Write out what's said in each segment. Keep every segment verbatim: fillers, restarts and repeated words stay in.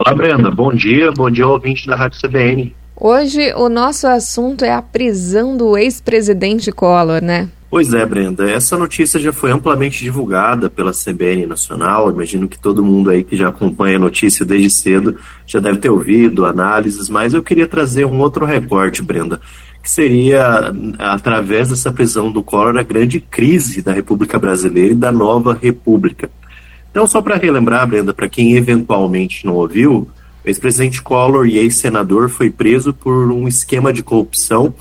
Olá, Brenda. Bom dia. Bom dia, ouvinte da Rádio C B N. Hoje o nosso assunto é a prisão do ex-presidente Collor, né? Pois é, Brenda. Essa notícia já foi amplamente divulgada pela C B N Nacional. Imagino que todo mundo aí que já acompanha a notícia desde cedo já deve ter ouvido análises, mas eu queria trazer um outro recorte, Brenda, que seria, através dessa prisão do Collor, a grande crise da República Brasileira e da nova República. Então, só para relembrar, Brenda, para quem eventualmente não ouviu, o ex-presidente Collor e ex-senador foi preso por um esquema de corrupção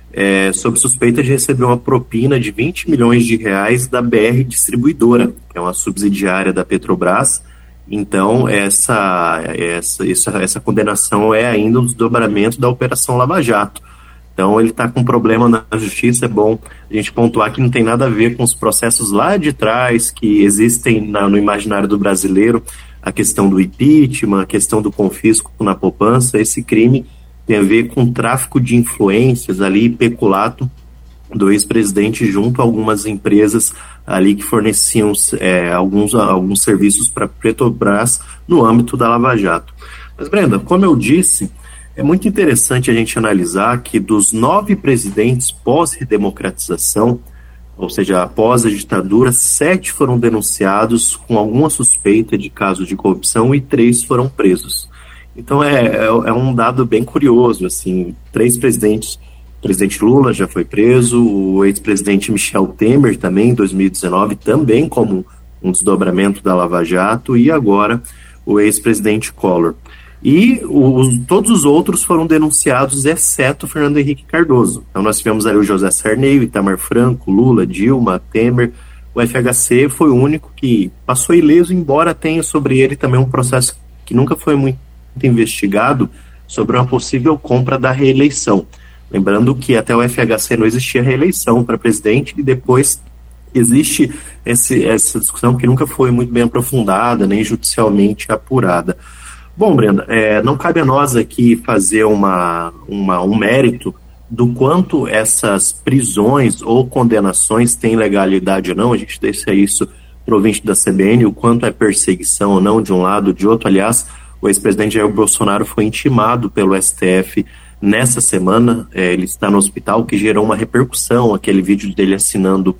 é, sob suspeita de receber uma propina de vinte milhões de reais da B R Distribuidora, que é uma subsidiária da Petrobras. Então, essa, essa, essa, essa condenação é ainda um desdobramento da Operação Lava Jato. Então, ele está com um problema na justiça. É bom a gente pontuar que não tem nada a ver com os processos lá de trás que existem na, no imaginário do brasileiro, a questão do impeachment, a questão do confisco na poupança. Esse crime tem a ver com tráfico de influências ali, peculato do ex-presidente junto a algumas empresas ali que forneciam é, alguns, alguns serviços para a Petrobras no âmbito da Lava Jato. Mas, Brenda, como eu disse, é muito interessante a gente analisar que dos nove presidentes pós-redemocratização, ou seja, após a ditadura, sete foram denunciados com alguma suspeita de caso de corrupção e três foram presos. Então é, é, é um dado bem curioso, assim, três presidentes, o presidente Lula já foi preso, o ex-presidente Michel Temer também, em dois mil e dezenove, também como um desdobramento da Lava Jato, e agora o ex-presidente Collor. E os, todos os outros foram denunciados, exceto Fernando Henrique Cardoso. Então nós tivemos ali o José Sarney, o Itamar Franco, Lula, Dilma, Temer. O F H C foi o único que passou ileso, embora tenha sobre ele também um processo que nunca foi muito investigado sobre uma possível compra da reeleição. Lembrando que até o F H C não existia reeleição para presidente e depois existe esse, essa discussão que nunca foi muito bem aprofundada, nem judicialmente apurada. Bom, Brenda, é, não cabe a nós aqui fazer uma, uma, um mérito do quanto essas prisões ou condenações têm legalidade ou não. A gente deixa isso para o ouvinte da C B N, o quanto é perseguição ou não de um lado ou de outro. Aliás, o ex-presidente Jair Bolsonaro foi intimado pelo S T F nessa semana, é, ele está no hospital, o que gerou uma repercussão, aquele vídeo dele assinando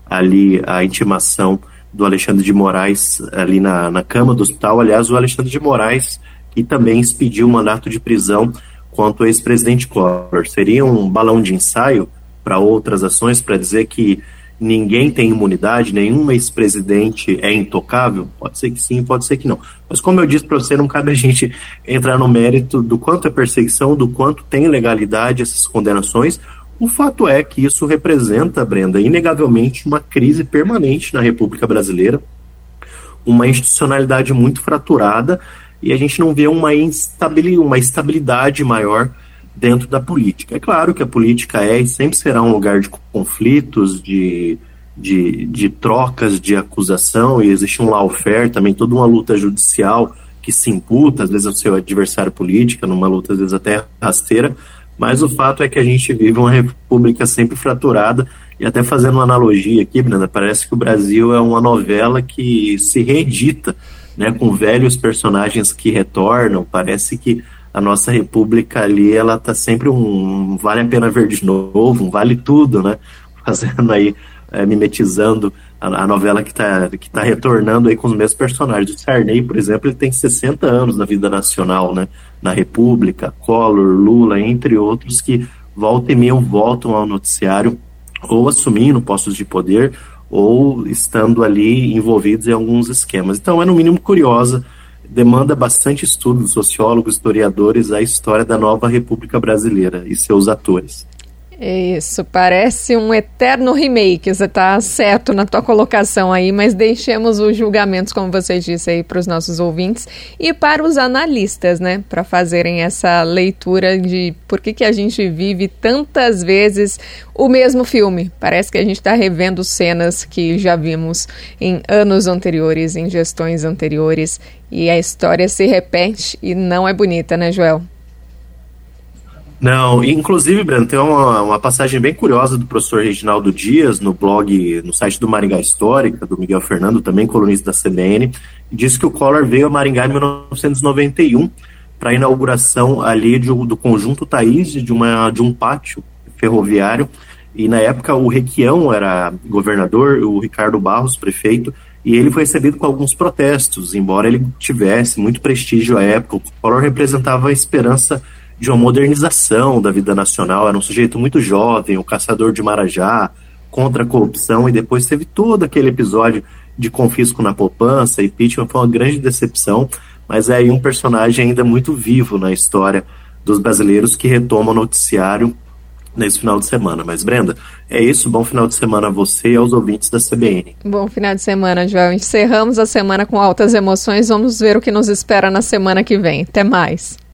ali a intimação do Alexandre de Moraes ali na, na cama do hospital. Aliás, o Alexandre de Moraes, que também expediu um mandato de prisão contra o ex-presidente Collor. Seria um balão de ensaio para outras ações, para dizer que ninguém tem imunidade, nenhum ex-presidente é intocável? Pode ser que sim, pode ser que não. Mas como eu disse para você, não cabe a gente entrar no mérito do quanto é perseguição, do quanto tem legalidade essas condenações. O fato é que isso representa, Brenda, inegavelmente uma crise permanente na República Brasileira, uma institucionalidade muito fraturada, e a gente não vê uma, instabil, uma estabilidade maior dentro da política. É claro que a política é e sempre será um lugar de conflitos, de, de, de trocas de acusação, e existe um lawfare também, toda uma luta judicial que se imputa, às vezes, ao seu adversário político, numa luta, às vezes, até rasteira. Mas o fato é que a gente vive uma república sempre fraturada, e até fazendo uma analogia aqui, Brenda, parece que o Brasil é uma novela que se reedita, né, com velhos personagens que retornam. Parece que a nossa república ali, ela está sempre um vale a pena ver de novo, um vale tudo, né, fazendo aí, é, mimetizando a, a novela que está que tá retornando aí com os mesmos personagens. O Sarney, por exemplo, ele tem sessenta anos na vida nacional, né, na República, Collor, Lula, entre outros, que volta e meia voltam ao noticiário, ou assumindo postos de poder, ou estando ali envolvidos em alguns esquemas. Então é no mínimo curiosa, demanda bastante estudo dos sociólogos, historiadores, a história da nova República Brasileira e seus atores. Isso, parece um eterno remake, você está certo na tua colocação aí, mas deixemos os julgamentos, como você disse aí, para os nossos ouvintes e para os analistas, né, para fazerem essa leitura de por que que a gente vive tantas vezes o mesmo filme. Parece que a gente está revendo cenas que já vimos em anos anteriores, em gestões anteriores, e a história se repete e não é bonita, né, Joel? Não, inclusive, Breno, tem uma, uma passagem bem curiosa do professor Reginaldo Dias no blog, no site do Maringá Histórica, do Miguel Fernando, também colunista da C B N, diz que o Collor veio a Maringá em mil novecentos e noventa e um para a inauguração ali de, do Conjunto Thaís, de, uma, de um pátio ferroviário, e na época o Requião era governador, o Ricardo Barros, prefeito, e ele foi recebido com alguns protestos, embora ele tivesse muito prestígio à época. O Collor representava a esperança de uma modernização da vida nacional, era um sujeito muito jovem, um caçador de Marajá, contra a corrupção, e depois teve todo aquele episódio de confisco na poupança, impeachment, foi uma grande decepção, mas é aí um personagem ainda muito vivo na história dos brasileiros que retoma o noticiário nesse final de semana. Mas, Brenda, é isso, bom final de semana a você e aos ouvintes da C B N. Bom final de semana, Joel. Encerramos a semana com altas emoções, vamos ver o que nos espera na semana que vem. Até mais.